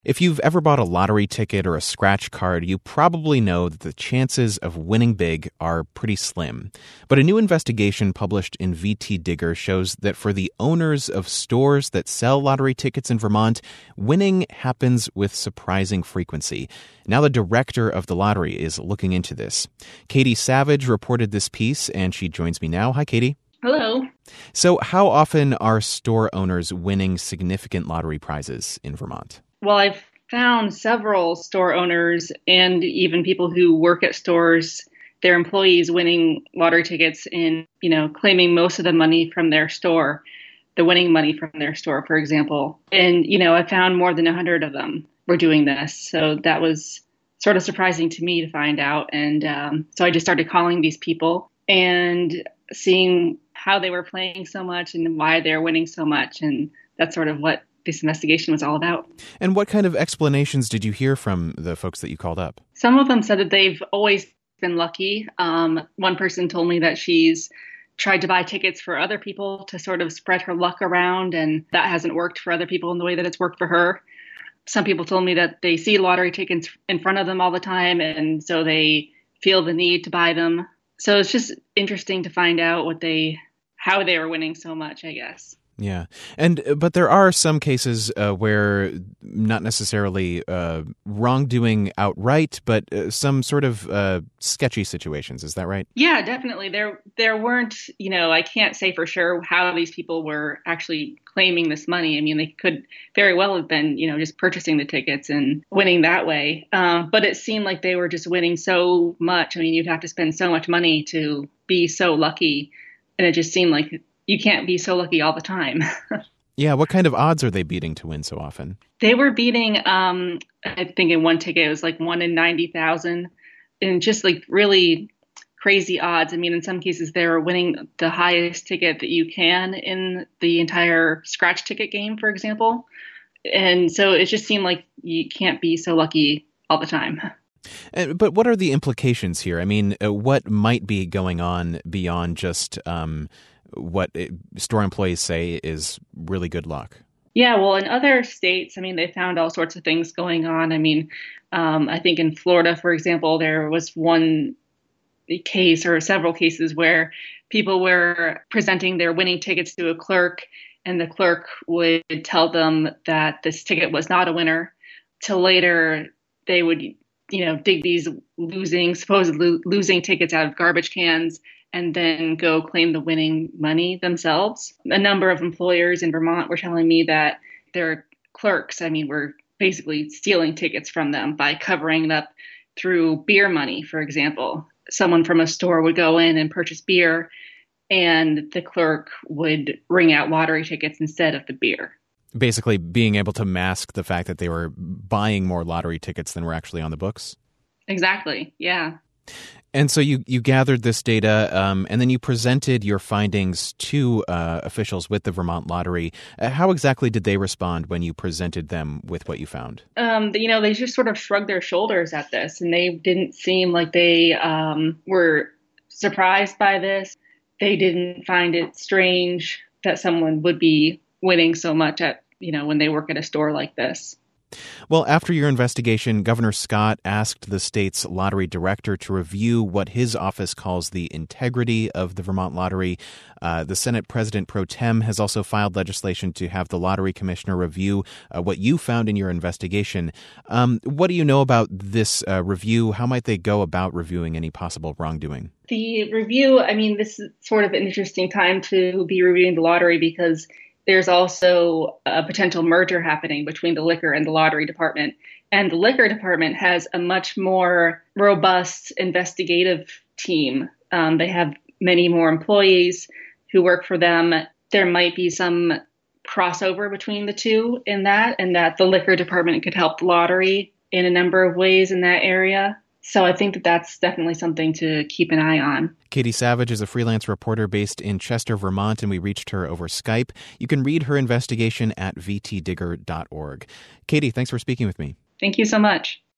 If you've ever bought a lottery ticket or a scratch card, you probably know that the chances of winning big are pretty slim. But a new investigation published in VT Digger shows that for the owners of stores that sell lottery tickets in Vermont, winning happens with surprising frequency. Now the director of the lottery is looking into this. Katie Savage reported this piece, and she joins me now. Hi, Katie. Hello. So how often are store owners winning significant lottery prizes in Vermont? Well, I've found several store owners and even people who work at stores, their employees winning lottery tickets and, claiming most of the money from their store, the winning money from their store, for example. And, I found more than 100 of them were doing this. So that was sort of surprising to me to find out. And so I just started calling these people and seeing how they were playing so much and why they're winning so much. And that's sort of what this investigation was all about. And what kind of explanations did you hear from the folks that you called up? Some of them said that they've always been lucky. One person told me that she's tried to buy tickets for other people to sort of spread her luck around, and that hasn't worked for other people in the way that it's worked for her. Some people told me that they see lottery tickets in front of them all the time, and so they feel the need to buy them. So it's just interesting to find out how they were winning so much, I guess. Yeah. But there are some cases where not necessarily wrongdoing outright, but some sort of sketchy situations. Is that right? Yeah, definitely. There weren't, I can't say for sure how these people were actually claiming this money. I mean, they could very well have been, just purchasing the tickets and winning that way. But it seemed like they were just winning so much. I mean, you'd have to spend so much money to be so lucky. And it just seemed like you can't be so lucky all the time. Yeah. What kind of odds are they beating to win so often? They were beating, I think in one ticket, it was like 1 in 90,000 and just like really crazy odds. I mean, in some cases, they're winning the highest ticket that you can in the entire scratch ticket game, for example. And so it just seemed like you can't be so lucky all the time. But what are the implications here? I mean, what might be going on beyond just what store employees say is really good luck? Yeah, well, in other states, I mean, they found all sorts of things going on. I mean, I think in Florida, for example, there was one case or several cases where people were presenting their winning tickets to a clerk, and the clerk would tell them that this ticket was not a winner. Till later, they would, dig these supposedly losing tickets out of garbage cans and then go claim the winning money themselves. A number of employers in Vermont were telling me that their clerks, were basically stealing tickets from them by covering it up through beer money, for example. Someone from a store would go in and purchase beer, and the clerk would ring out lottery tickets instead of the beer. Basically being able to mask the fact that they were buying more lottery tickets than were actually on the books? Exactly, yeah. And so you gathered this data, and then you presented your findings to officials with the Vermont Lottery. How exactly did they respond when you presented them with what you found? They just sort of shrugged their shoulders at this, and they didn't seem like they were surprised by this. They didn't find it strange that someone would be winning so much when they work at a store like this. Well, after your investigation, Governor Scott asked the state's lottery director to review what his office calls the integrity of the Vermont Lottery. The Senate President Pro Tem has also filed legislation to have the lottery commissioner review what you found in your investigation. What do you know about this review? How might they go about reviewing any possible wrongdoing? The review, this is sort of an interesting time to be reviewing the lottery because there's also a potential merger happening between the liquor and the lottery department. And the liquor department has a much more robust investigative team. They have many more employees who work for them. There might be some crossover between the two and that the liquor department could help the lottery in a number of ways in that area. So I think that that's definitely something to keep an eye on. Katie Savage is a freelance reporter based in Chester, Vermont, and we reached her over Skype. You can read her investigation at vtdigger.org. Katie, thanks for speaking with me. Thank you so much.